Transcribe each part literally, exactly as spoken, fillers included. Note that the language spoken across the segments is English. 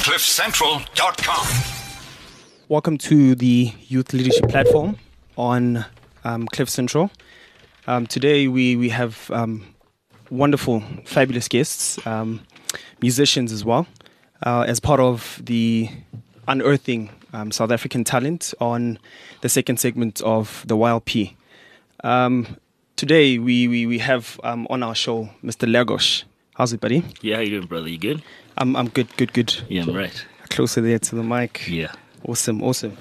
cliff central dot com. Welcome to the Youth Leadership Platform on um, Cliff Central. Um, today we, we have um, wonderful, fabulous guests, um, musicians as well, uh, as part of the Unearthing um, South African Talent on the second segment of the Y L P. Um, today we, we, we have um, on our show Mister Lagos. How's it, buddy? Yeah, how you doing, brother? You good? I'm I'm good, good, good. Yeah, I'm right. Closer there to the mic. Yeah. Awesome, awesome.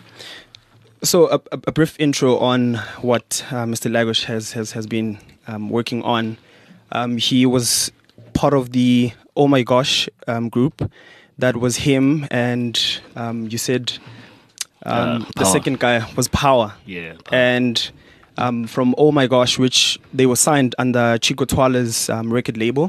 So a, a, a brief intro on what uh, Mister Lagos has, has, has been um, working on. Um, he was part of the Oh My Gosh um, group. That was him and um, you said um, Uh, the Power. second guy was Power. Yeah. And um, from Oh My Gosh, which they were signed under Chico Twala's um, record label.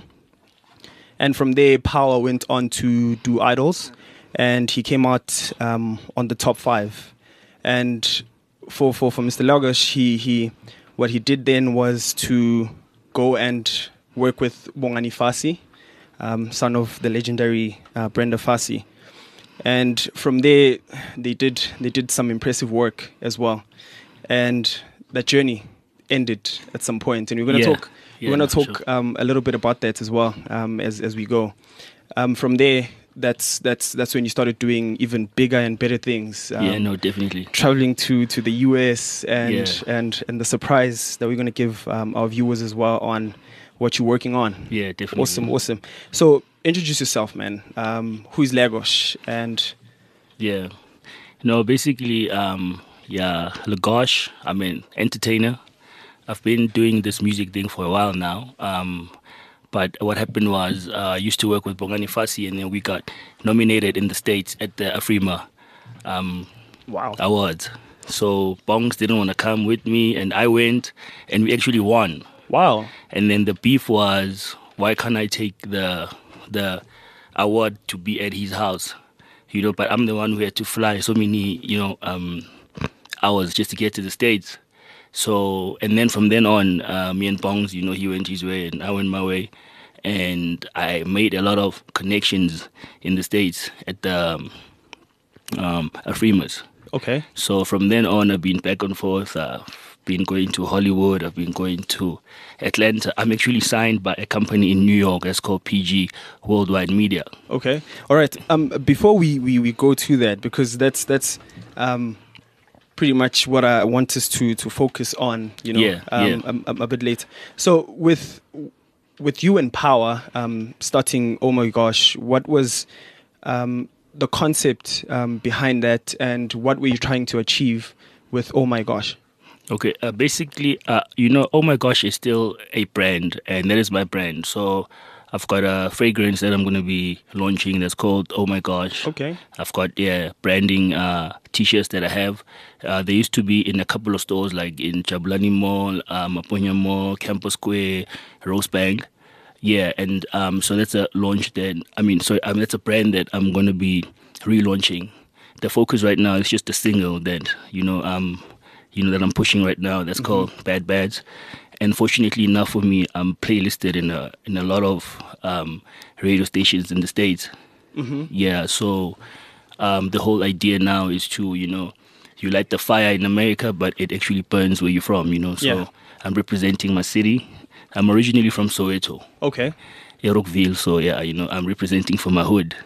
And from there, Power went on to do Idols, and he came out um, on the top five. And for, for, for Mister Lagos, he, he what he did then was to go and work with Bongani Fassie, um, son of the legendary uh, Brenda Fassie. And from there, they did they did some impressive work as well. And that journey ended at some point, and we're going to Yeah. talk. Yeah, We're going to for talk sure. um, a little bit about that as well um, as as we go. Um, from there, that's that's that's when you started doing even bigger and better things. Um, yeah, no, definitely. Traveling to, to the U S and Yeah. and and the surprise that we're going to give um, our viewers as well on what you're working on. Yeah, definitely. Awesome, awesome. So introduce yourself, man. Um, who is Lagos? And Yeah. No, basically, um, yeah, Lagos, I'm an entertainer. I've been doing this music thing for a while now. Um, but what happened was uh, I used to work with Bongani Fassie, and then we got nominated in the States at the Afrima um, wow, Awards. So Bongs didn't want to come with me, and I went, and we actually won. wow, And then the beef was, why can't I take the the award to be at his house? You know, but I'm the one who had to fly so many, you know, um, hours just to get to the States. So, and then from then on, uh, me and Bongs, you know, he went his way and I went my way. And I made a lot of connections in the States at the um, um, Afrimas. okay, So from then on, I've been back and forth. I've been going to Hollywood. I've been going to Atlanta. I'm actually signed by a company in New York that's called P G Worldwide Media. okay, all right. Um, before we, we, we go to that, because that's that's um, pretty much what I want us to to focus on. You know, Yeah, um, yeah. A, a, a bit later. So with with you and Power um, starting Oh My Gosh, what was um, the concept um, behind that, and what were you trying to achieve with Oh My Gosh? Okay, uh, basically, uh, you know, Oh My Gosh is still a brand, and that is my brand. So I've got a fragrance that I'm going to be launching that's called Oh My Gosh. Okay. I've got, yeah, branding uh, T-shirts that I have. Uh, they used to be in a couple of stores like in Jabulani Mall, uh, Maponya Mall, Campus Square, Rosebank. Yeah, and um, so that's a launch that, I mean, sorry, I mean, that's a brand that I'm going to be relaunching. The focus right now is just a single that, you know, um, you know, that I'm pushing right now. That's called Bad Bads. And fortunately enough for me, I'm playlisted in a in a lot of um, radio stations in the States. Mm-hmm. Yeah, so um, the whole idea now is to, you know, you light the fire in America, but it actually burns where you're from, you know. So Yeah. I'm representing my city. I'm originally from Soweto, Okay. Rockville. So yeah, you know, I'm representing for my hood.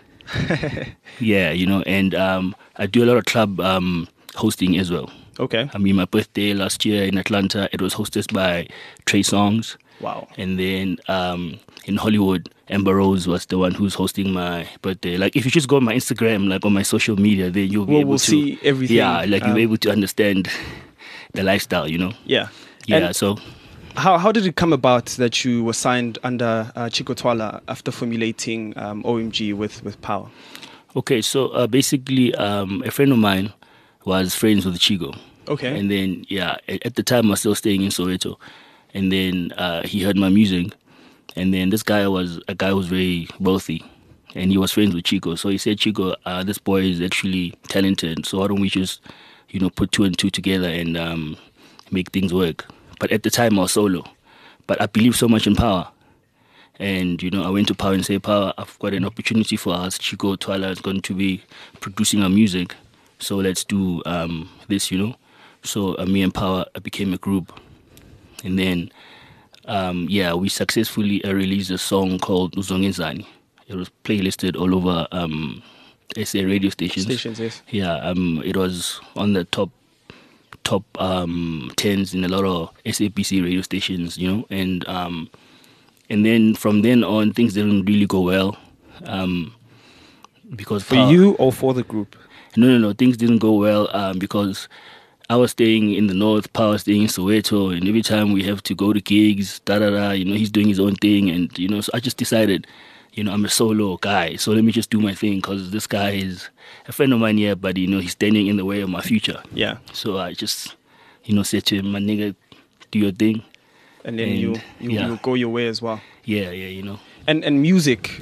Yeah, you know, and um, I do a lot of club um, hosting as well. Okay. I mean, my birthday last year in Atlanta, it was hosted by Trey Songz. Wow. And then um, in Hollywood, Amber Rose was the one who's hosting my birthday. Like, if you just go on my Instagram, like on my social media, then you'll be We'll, able we'll to see everything. Yeah, like you'll um, be able to understand the lifestyle, you know. Yeah. Yeah. And so how how did it come about that you were signed under uh, Chico Twala after formulating um, O M G with, with Power? okay, so uh, basically, um, a friend of mine was friends with Chico. Okay. And then, yeah, at, at the time I was still staying in Soweto. And then uh, he heard my music. And then this guy was a guy who was very wealthy. And he was friends with Chico. So he said, Chico, uh, this boy is actually talented. So why don't we just, you know, put two and two together and um, make things work. But at the time I was solo. But I believe so much in Power. And, you know, I went to Power and say, Power, I've got an opportunity for us. Chico Twala is going to be producing our music. So let's do um, this, you know. So uh, me and Power became a group. And then, um, yeah, we successfully uh, released a song called Uzongenzani. It was playlisted all over um, S A radio stations. Stations, yes. Yeah, um, it was on the top top um, tens in a lot of S A B C radio stations, you know. And um, and then from then on, things didn't really go well. Um, because For Power, you or for the group? No, no, no. Things didn't go well um, because I was staying in the north, Power staying in Soweto, and every time we have to go to gigs, da da da. You know, he's doing his own thing, and you know, so I just decided, you know, I'm a solo guy, so let me just do my thing because this guy is a friend of mine, yeah, but you know, he's standing in the way of my future. Yeah. So I just, you know, said to him, my nigga, do your thing. And then And, you you, yeah. you go your way as well. Yeah, yeah, you know. And and music,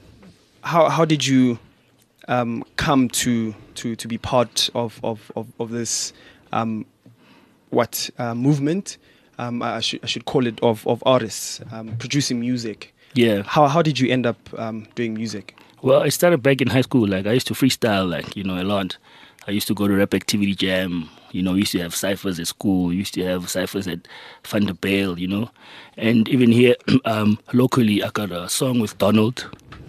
how how did you um, come to to to be part of of of, of this um, what uh, movement? Um, I should I should call it of of artists um, producing music. Yeah. How how did you end up um, doing music? Well, I started back in high school. Like, I used to freestyle, like, you know, a lot. I used to go to Rap Activity Jam. You know, we used to have ciphers at school. We used to have ciphers at Vanderbilt, you know. And even here, um, locally, I got a song with Donald.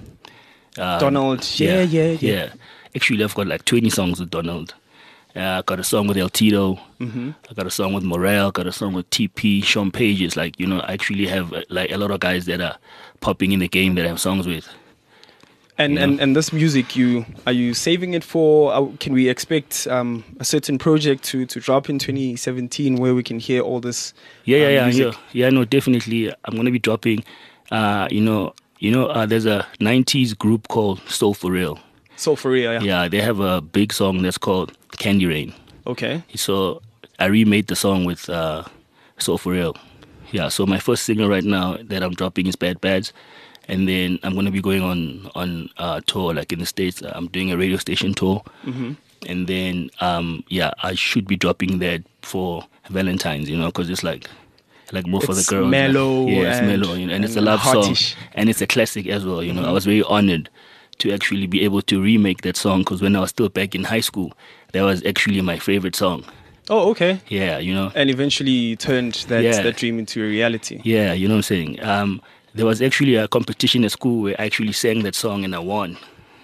Um, Donald, yeah, yeah, yeah. Actually, I've got like twenty songs with Donald. Uh, I got a song with El Tito. Mm-hmm. I got a song with Morel. Got a song with T P, Sean Pages. Like, you know, I actually have uh, like a lot of guys that are popping in the game that I have songs with. And, You and know? and this music, you are you saving it for? Uh, can we expect um, a certain project to, to drop in twenty seventeen where we can hear all this? Yeah, yeah, um, yeah, music? yeah, yeah. No, definitely. I'm gonna be dropping. Uh, you know, you know. Uh, there's a nineties group called Soul for Real. So for real, yeah. Yeah, they have a big song that's called Candy Rain. Okay. So I remade the song with uh, Soul for Real. Yeah. So my first single right now that I'm dropping is Bad Bads, and then I'm gonna be going on on uh, tour like in the States. I'm doing a radio station tour, Mm-hmm. and then um, yeah, I should be dropping that for Valentine's. You know, because it's like. Like more for the It's girls. mellow like, yeah, it's and- mellow, you know, and, it's a and love heartish. song, and it's a classic as well. You know, I was very honored to actually be able to remake that song because when I was still back in high school, that was actually my favorite song. Oh, okay. Yeah, you know. And eventually turned that Yeah. that dream into a reality. Yeah, you know what I'm saying. Um, there was actually a competition at school where I actually sang that song and I won.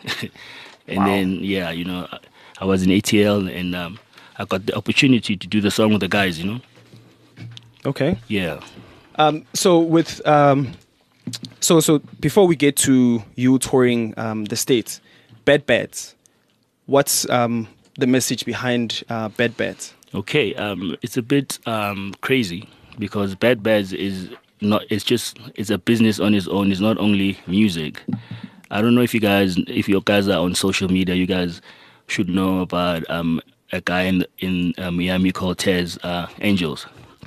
and Wow. then yeah, you know, I, I was in A T L and um, I got the opportunity to do the song with the guys. You know. Okay. Yeah. Um, so with um, so so before we get to you touring um, the States, Bad Bads, what's um, the message behind uh, Bad Bads? Okay, um, it's a bit um, crazy because Bad Bads is not. It's just it's a business on its own. It's not only music. I don't know if you guys, if your guys are on social media, you guys should know about um, a guy in in uh, Miami called Tez uh, Angels.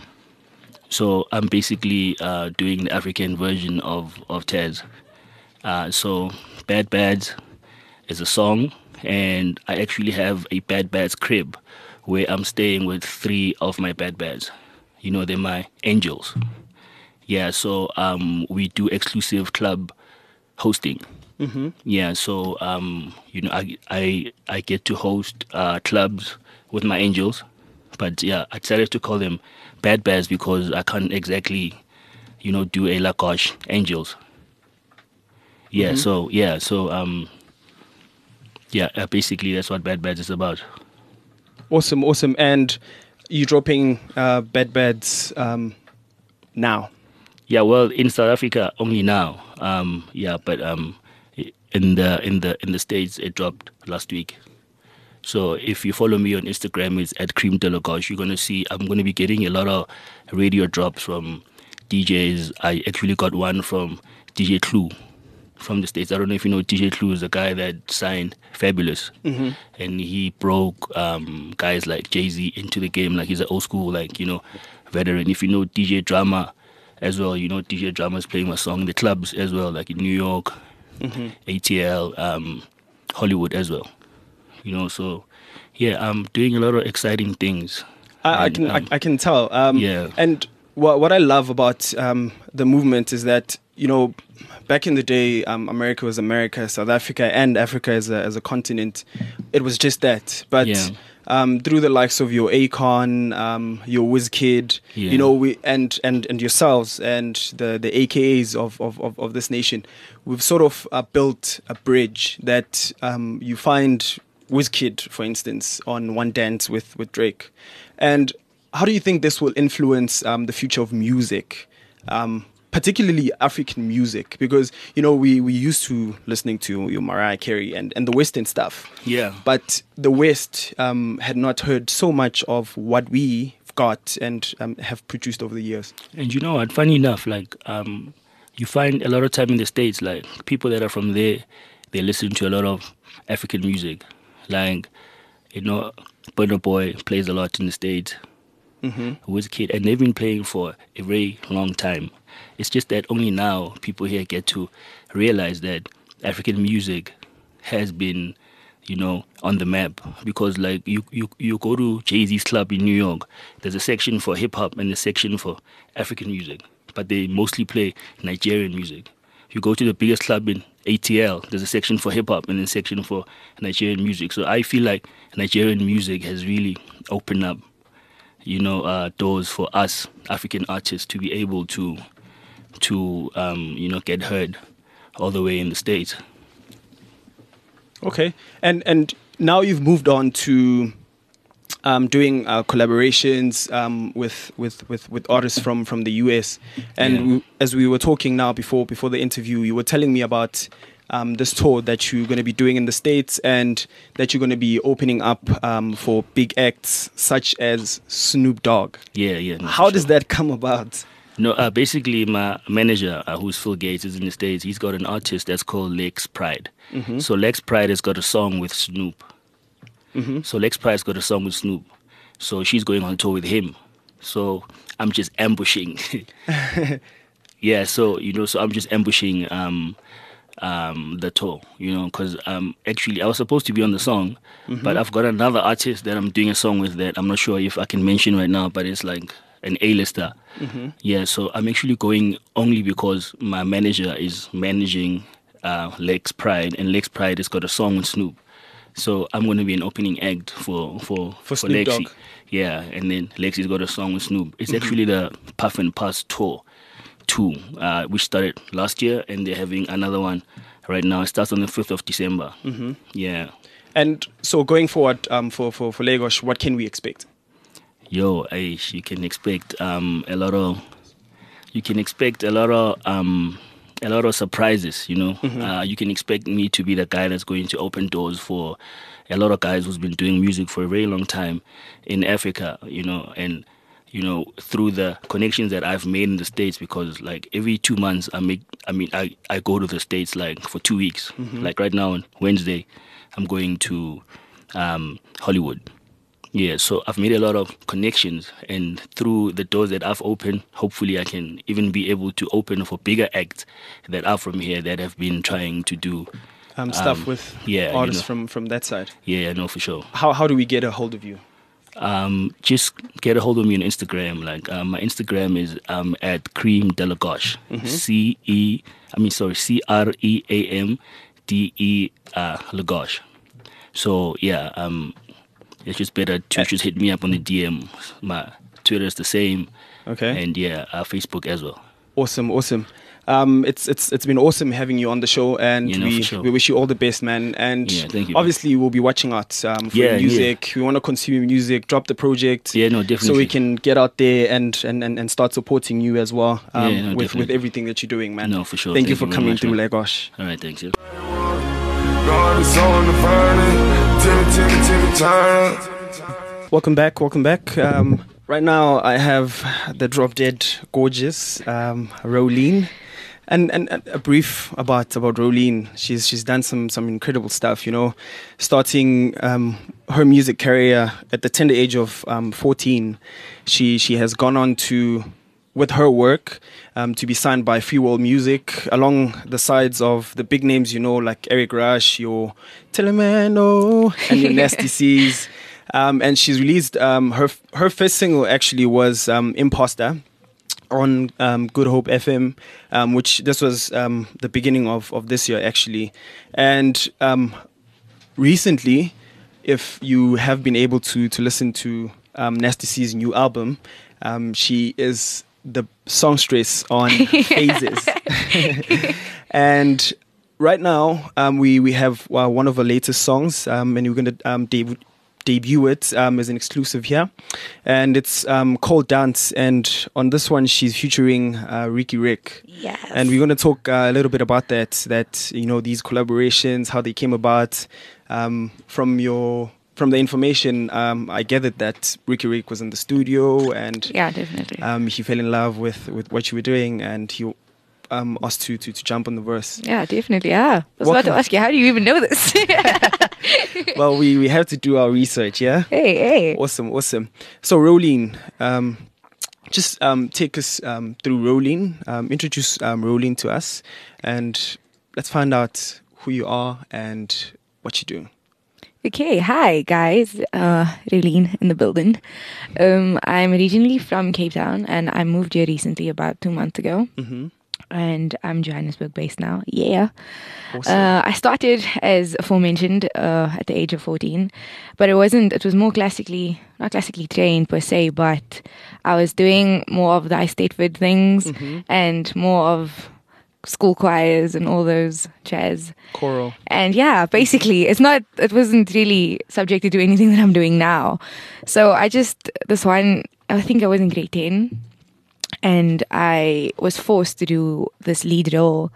So I'm basically uh, doing the African version of of Tez. Uh, so Bad Bads is a song, and I actually have a Bad Bads crib where I'm staying with three of my Bad Bads. You know, they're my angels. Yeah, so um, we do exclusive club hosting. Mm-hmm. Yeah, so um, you know, I I I get to host uh, clubs with my angels, but yeah, I decided to call them Bad Bads because I can't exactly, you know, do a Lacoste angels. Yeah, Mhm. so yeah, so um, yeah, uh, basically that's what Bad Bads is about. Awesome, awesome. And you dropping uh, Bad Bads um, now? Yeah, well, in South Africa only now. Um, yeah, but um, in the in the in the States it dropped last week. So if you follow me on Instagram, it's at Cream de la Gauche. You're gonna see I'm gonna be getting a lot of radio drops from D Js. I actually got one from D J Clue from the States. I don't know if you know D J Clue is a guy that signed Fabulous, Mm-hmm. and he broke um, guys like Jay-Z into the game. Like he's an old school, like you know, veteran. If you know D J Drama as well, you know D J Drama is playing my song in the clubs as well, like in New York, Mm-hmm. A T L, um, Hollywood as well. You know, so yeah, I'm doing a lot of exciting things. I, I And, can um, I, I can tell. Um, yeah. And what what I love about um, the movement is that, you know, back in the day, um, America was America, South Africa and Africa as a as a continent, it was just that. But Yeah. um, through the likes of your Akon, um, your WizKid, Yeah. you know, we and and and yourselves and the the A K As of of of, of this nation, we've sort of uh, built a bridge that um, you find WizKid, for instance, on One Dance with with Drake, and how do you think this will influence um, the future of music, um, particularly African music? Because, you know, we, we used to listening to your Mariah Carey and, and the Western stuff. Yeah. But the West um, had not heard so much of what we got and um, have produced over the years. And you know what? Funny enough, like um, you find a lot of time in the States, like people that are from there, they listen to a lot of African music. Like, you know, Burna Boy plays a lot in the States. Mm-hmm. WizKid, and they've been playing for a very long time. It's just that only now people here get to realize that African music has been, you know, on the map. Because like you, you, you go to Jay-Z's club in New York, there's a section for hip hop and a section for African music, but they mostly play Nigerian music. You go to the biggest club in A T L, there's a section for hip hop and a section for Nigerian music. So I feel like Nigerian music has really opened up, you know, uh, doors for us African artists to be able to, to um, you know, get heard all the way in the States. Okay, and and now you've moved on to um, doing uh, collaborations um, with, with, with, with artists from, from the U S. And Yeah. we, as we were talking now before before the interview, you were telling me about um, this tour that you're going to be doing in the States and that you're going to be opening up um, for big acts such as Snoop Dogg. Yeah, yeah. No, How for does sure. that come about? No, uh, basically, my manager, uh, who's Phil Gates, is in the States. He's got an artist that's called Lex Pride. Mm-hmm. So Lex Pride has got a song with Snoop. Mm-hmm. So Lex Pride's got a song with Snoop. So she's going on tour with him. So I'm just ambushing. Yeah, so, you know, so I'm just ambushing um, um, the tour, you know, because um, actually I was supposed to be on the song, Mm-hmm. but I've got another artist that I'm doing a song with that I'm not sure if I can mention right now, but it's like an A-lister. Mm-hmm. Yeah, so I'm actually going only because my manager is managing uh, Lex Pride, and Lex Pride has got a song with Snoop. So I'm going to be an opening act for for, For Snoop Lexi. Dogg. Yeah, and then Lexi's got a song with Snoop. It's Mm-hmm. actually the Puff and Pass tour two, uh, which started last year, and they're having another one right now. It starts on the fifth of December. Mm-hmm. Yeah. And so going forward um, for, for, for Lagos, what can we expect? Yo, Aish, you can expect um, a lot of, you can expect a lot of, um, a lot of surprises. You know, Mm-hmm. uh, you can expect me to be the guy that's going to open doors for a lot of guys who's been doing music for a very long time in Africa. You know, and you know through the connections that I've made in the States, because like every two months I make, I mean, I I go to the States like for two weeks. Mm-hmm. Like right now on Wednesday, I'm going to um, Hollywood. Yeah, so I've made a lot of connections, and through the doors that I've opened, hopefully I can even be able to open for bigger acts that are from here that have been trying to do Um, stuff Um, with yeah, you artists know. from, from that side. Yeah, I know for sure. How how do we get a hold of you? Um, just get a hold of me on Instagram. Like um, my Instagram is um, at Cream de la Gauche. C E, I mean sorry, C R E A M D E uh, La Gauche. So yeah, um, it's just better to just hit me up on the D M. My Twitter is the same, Okay. and yeah, uh, Facebook as well. Awesome, awesome. Um, it's it's it's been awesome having you on the show, and Yeah, no, we for sure. we wish you all the best, man. And Yeah, thank you, obviously, we'll be watching out um, for Yeah, your music. We want to consume your music, drop the project, Yeah, no, so definitely. we can get out there and and, and, and start supporting you as well um, Yeah, no, with with definitely. everything that you're doing, man. No, for sure. Thank, you Thank for you very coming much, through, man. Lagos. All right, thanks. Yeah. God is on the burning. Timmy, Timmy, Timmy Turner. Welcome back, welcome back. Um, right now, I have the drop dead gorgeous um, Rolene. And, and and a brief about about Rolene. She's she's done some some incredible stuff. You know, starting um, her music career at the tender age of um, fourteen. She she has gone on to, with her work, um, to be signed by Free World Music along the sides of the big names. You know, like Eric Rush, your Telemano, and your Nasty C's. Um, and she's released um, her her first single actually was um, Imposter. on um, Good Hope F M, um, which this was um, the beginning of, of this year actually. And um, recently, if you have been able to to listen to um, Nasty C's new album, um, she is the songstress on Phases. And right now, um, we, we have uh, one of her latest songs, um, and we're going to um, debut, debut it um, as an exclusive here. And it's um, called Dance. And on this one, she's featuring uh, Ricky Rick. Yes. And we're going to talk uh, a little bit about that, that, you know, these collaborations, how they came about. Um, from your... From the information, um, I gathered that Ricky Rick was in the studio and Yeah, definitely. um, he fell in love with, with what you were doing and he um, asked to, to, to jump on the verse. Yeah, definitely. Yeah. I was What about to kind- ask you, how do you even know this? Well, we, we have to do our research, yeah? Hey, hey. Awesome, awesome. So, Rolene, um, just um, take us um, through Rolene, um, introduce um, Rolene to us, and let's find out who you are and what you do. Okay, hi guys, uh, Rolene in the building. Um, I'm originally from Cape Town and I moved here recently about two months ago. Mm-hmm. And I'm Johannesburg based now. Yeah. Awesome. Uh, I started as aforementioned uh, at the age of fourteen, but it wasn't, it was more classically, not classically trained per se, but I was doing more of the I Stateford things Mm-hmm. and more of school choirs and all those jazz. Choral. And yeah, basically, it's not, it wasn't really subjected to anything that I'm doing now. So I just, this one, I think I was in grade ten and I was forced to do this lead role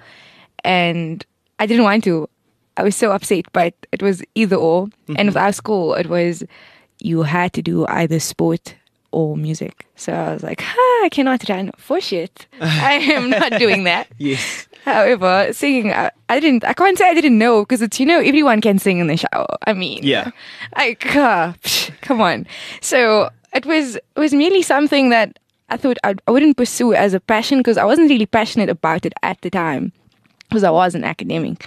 and I didn't want to. I was so upset, but it was either or. Mm-hmm. And with our school, it was, you had to do either sport or music. So I was like, ah, I cannot run for shit. I am not doing that. Yes. However, singing, I, I didn't, I can't say I didn't know because it's, you know, everyone can sing in the shower. I mean, Yeah. like, uh, psh, come on. So it was, it was merely something that I thought I'd, I wouldn't pursue as a passion because I wasn't really passionate about it at the time because I was an academic.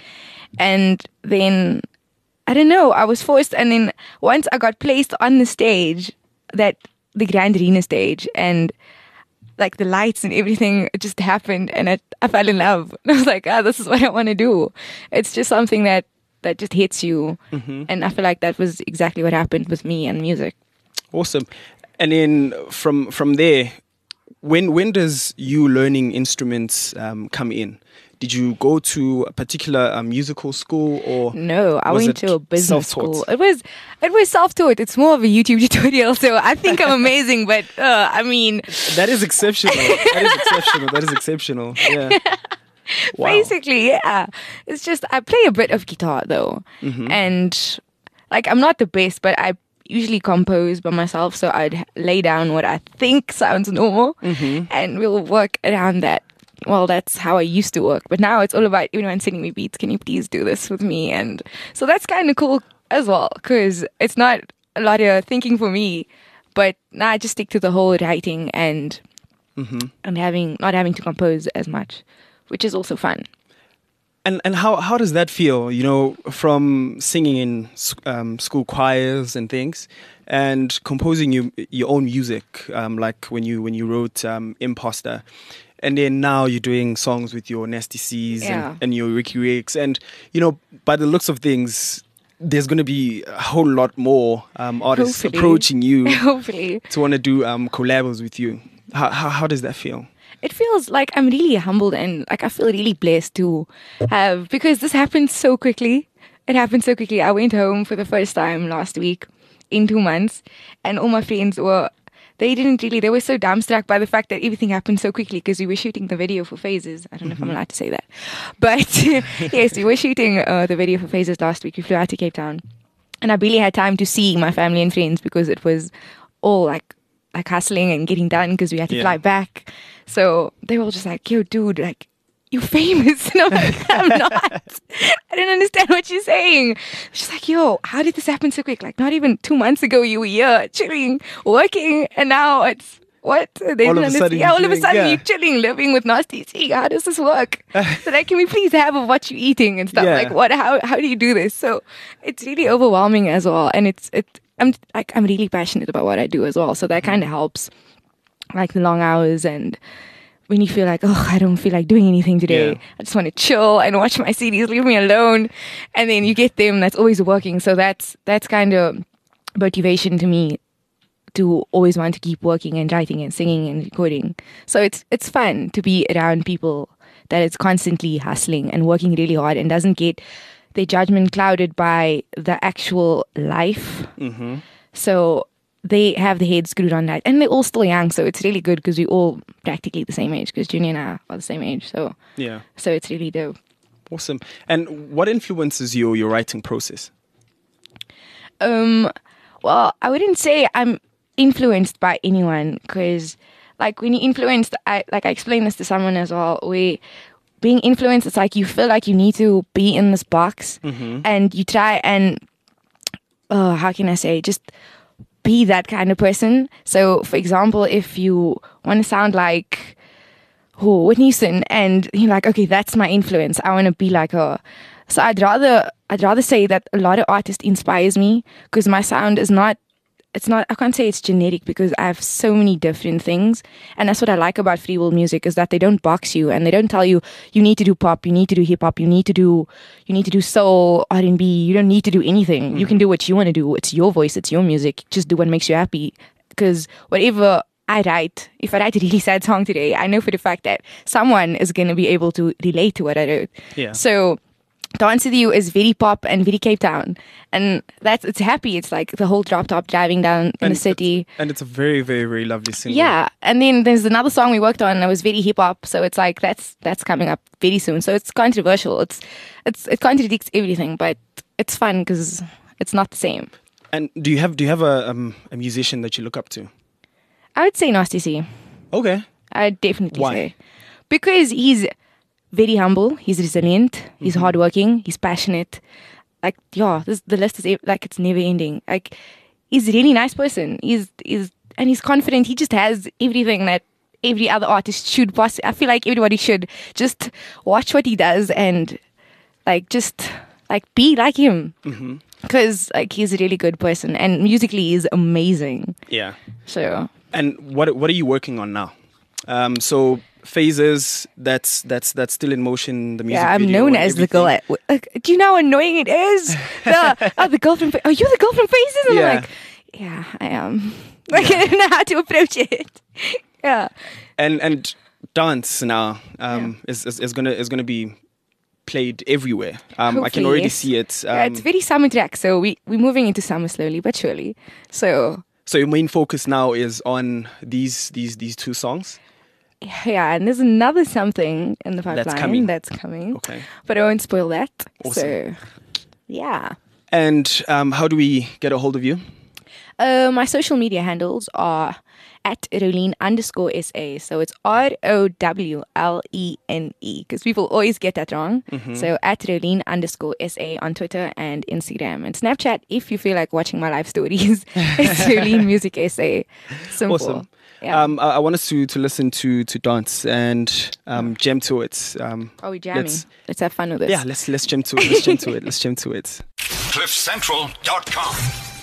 And then, I don't know, I was forced. And then once I got placed on the stage, that the Grand Arena stage, and like the lights and everything, it just happened and it, I fell in love. And I was like, ah, this is what I want to do. It's just something that, that just hits you. Mm-hmm. And I feel like that was exactly what happened with me and music. Awesome. And then from from there, when when does you learning instruments um, come in? Did you go to a particular uh, musical school or No, I was went it to a business self-taught? school. It was it was self-taught. It's more of a YouTube tutorial, so I think I'm amazing. But uh, I mean, That is exceptional. That is exceptional. That is exceptional. Yeah. Wow. basically, yeah. It's just I play a bit of guitar though, Mm-hmm. and like I'm not the best, but I usually compose by myself. So I'd lay down what I think sounds normal, Mm-hmm. and we'll work around that. Well, that's how I used to work. But now it's all about everyone sending me beats. Can you please do this with me? And so that's kind of cool as well, because it's not a lot of thinking for me. But now I just stick to the whole writing and Mm-hmm. and having not having to compose as much, which is also fun. And and how how does that feel? You know, from singing in um, school choirs and things, and composing your your own music, um, like when you when you wrote um, Imposter, and then now you're doing songs with your Nasty C's Yeah. and, and your Ricky Ricks, and you know, by the looks of things, there's going to be a whole lot more um, artists Hopefully. approaching you Hopefully. to want to do um, collabs with you. How, how how does that feel? It feels like I'm really humbled and like I feel really blessed to have, because this happened so quickly. It happened so quickly. I went home for the first time last week in two months and all my friends were, they didn't really, they were so dumbstruck by the fact that everything happened so quickly because we were shooting the video for Phases. I don't know if I'm allowed to say that. But yes, we were shooting uh, the video for Phases last week. We flew out to Cape Town and I barely had time to see my family and friends because it was all like, like hustling and getting done because we had to Yeah. fly back. So they were all just like, yo, dude, like, you're famous. And I'm like, I'm not. I didn't understand what you're saying. She's like, yo, how did this happen so quick? Like, not even two months ago, you were here chilling, working, and now it's what? They All didn't of a understand. sudden Yeah, you're all of a doing- sudden yeah. you're chilling, living with Nasty C. How does this work? So like, can we please have of what you're eating and stuff? Yeah. Like, what? How how do you do this? So it's really overwhelming as well, and it's it. I'm like I'm really passionate about what I do as well, so that kind of helps. Like the long hours and when you feel like, oh, I don't feel like doing anything today. Yeah. I just want to chill and watch my C Ds, leave me alone. And then you get them, that's always working. So that's that's kind of motivation to me to always want to keep working and writing and singing and recording. So it's it's fun to be around people that is constantly hustling and working really hard and doesn't get their judgment clouded by the actual life. Mm-hmm. So they have the head screwed on that. And they're all still young, so it's really good because we're all practically the same age, because Junior and I are the same age. So Yeah. so it's really dope. Awesome. And what influences your, your writing process? Um, well, I wouldn't say I'm influenced by anyone, because like when you're influenced, I like I explained this to someone as well, where being influenced, it's like you feel like you need to be in this box, Mm-hmm. and you try and uh, how can I say, just be that kind of person. So for example, if you want to sound like oh, Whitney Houston, and you're like, okay, that's my influence, I want to be like her. So I'd rather I'd rather say that a lot of artists inspires me, because my sound is not, it's not, I can't say it's genetic, because I have so many different things. And that's what I like about free will music, is that they don't box you, and they don't tell you, you need to do pop, you need to do hip hop, you need to do, you need to do soul, R and B, you don't need to do anything. Mm-hmm. You can do what you want to do. It's your voice, it's your music. Just do what makes you happy. Because whatever I write, if I write a really sad song today, I know for the fact that someone is going to be able to relate to what I wrote. Yeah. So Dance With You is very pop and very Cape Town, and that's, it's happy. It's like the whole drop top driving down in And the city. It's, and it's a very, very, very lovely single. Yeah, and then there's another song we worked on that was very hip hop. So it's like that's that's coming up very soon. So it's controversial. It's it's it contradicts everything, but it's fun because it's not the same. And do you have do you have a um, a musician that you look up to? I would say Nasty C. Okay. I'd definitely Why? say, because he's very humble, he's resilient, he's Mm-hmm. hardworking, he's passionate. Like, yeah, this, the list is ev- like it's never ending. Like, he's a really nice person. He's he's and he's confident. He just has everything that every other artist should possibly. I feel like everybody should just watch what he does and like just like be like him. Mm-hmm. Because like he's a really good person, and musically he's amazing. Yeah. So And what what are you working on now? Um, so phases, that's that's that's still in motion. The music yeah, I'm video known and as the girl. everything. At, like, do you know how annoying it is? The, oh, the girl from. Are you the girl from Faces? And Yeah. I'm like, yeah, I am. Like, I don't know how to approach it. Yeah. And and dance now um, is, is is gonna is gonna be played everywhere. Um, I can Hopefully, already yes. see it. Um, Yeah, it's very summer track, so we we're moving into summer slowly but surely. So so your main focus now is on these these these two songs. yeah, and there's another something in the pipeline That's coming. That's coming. Okay. But I won't spoil that. Awesome. So yeah. And um, how do we get a hold of you? Uh, my social media handles are at Rolene underscore S A. So it's R O W L E N E, because people always get that wrong. Mm-hmm. So at Rolene underscore S A on Twitter and Instagram and Snapchat. If you feel like watching my live stories, it's Rolene Music S A. Simple. Awesome. Yeah. Um, I, I want us to, to listen to, to dance and um, jam to it. Um, Are we jamming? let's- Let's, have fun with this. yeah, let's let's jam to it. Let's jam to it. Let's jam to it. cliff central dot com.